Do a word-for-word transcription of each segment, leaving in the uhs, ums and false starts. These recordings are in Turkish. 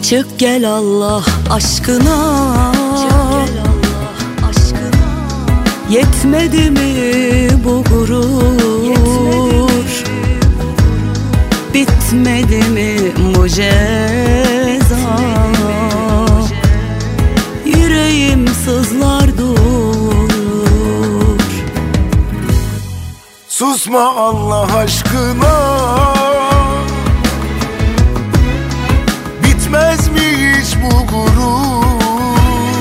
Çık gel Allah aşkına, çık gel Allah aşkına. Yetmedi mi bu gurur, yetmedi mi? Bitmedi mi bu ceza? Yüreğim sızlar dur. Susma Allah aşkına, bitmez mi hiç bu gurur?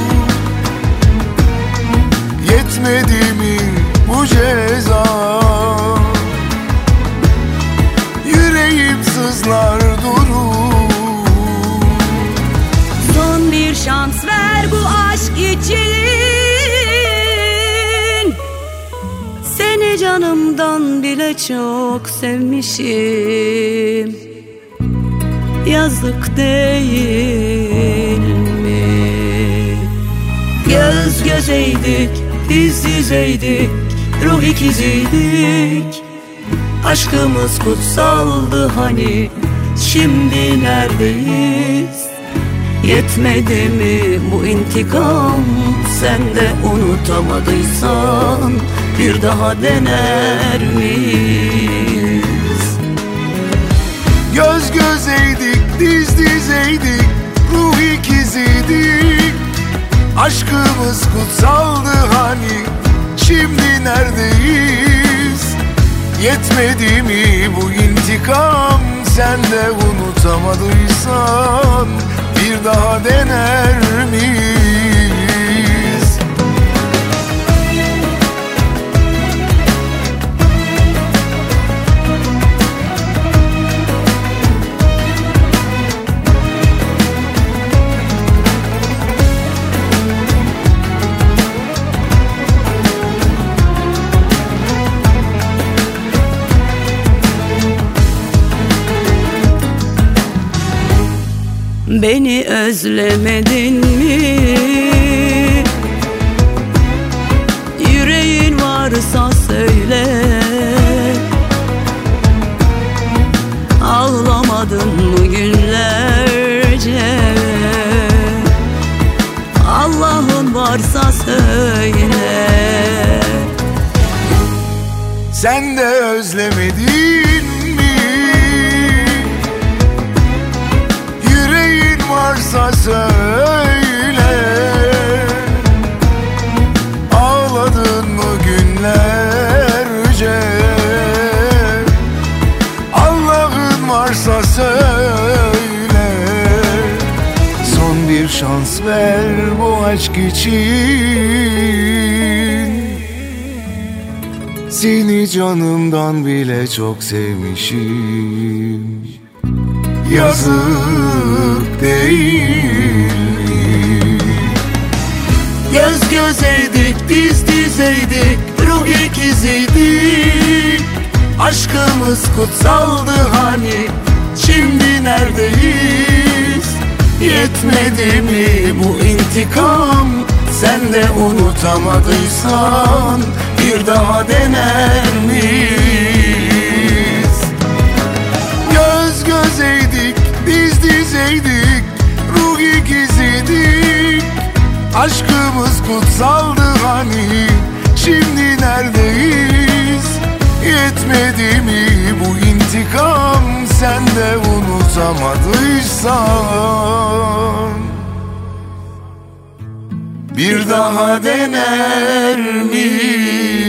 Yetmedi mi bu ceza? Yüreğim sızlar durur. Son bir şans ver bu aşk için. Seni canımdan bile çok sevmişim. Yazık değil mi? Göz gözeydik, diz dizeydik, ruh ikiziydik. Aşkımız kutsaldı hani, şimdi neredeyiz? Yetmedi mi bu intikam? Sen de unutamadıysan bir daha dener miyiz? Göz gözeydik, diz dizeydik, ruh ikiziydik. Aşkımız kutsaldı hani, şimdi neredeyiz? Yetmedi mi bu intikam? Sen de unutamadıysan bir daha dener miyiz? Beni özlemedin mi? Yüreğin varsa söyle. Ağlamadın mı günlerce? Allah'ın varsa söyle. Sen de özlemedin mi? Yüreğin varsa söyle. Ağladın mı günlerce? Allah'ın varsa söyle. Son bir şans ver bu aşk için. Seni canımdan bile çok sevmişim. Yazık değil mi? Göz gözeydik, diz dizeydik, ruh ikiziydik. Aşkımız kutsaldı hani, şimdi neredeyiz? Yetmedi mi bu intikam? Sen de unutamadıysan bir daha dener miyiz? Göz gözeydik, diz dizeydik, ruh ikiziydik. Aşkımız kutsaldı hani, şimdi neredeyiz? Yetmedi mi bu intikam? Sen de unutamadıysan bir daha dener miyiz?